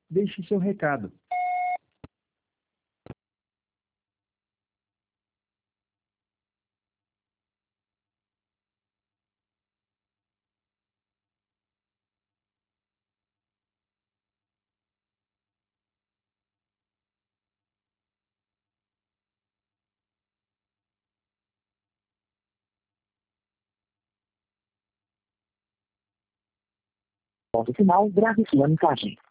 Deixe seu recado. Ponto final, grave sua mensagem.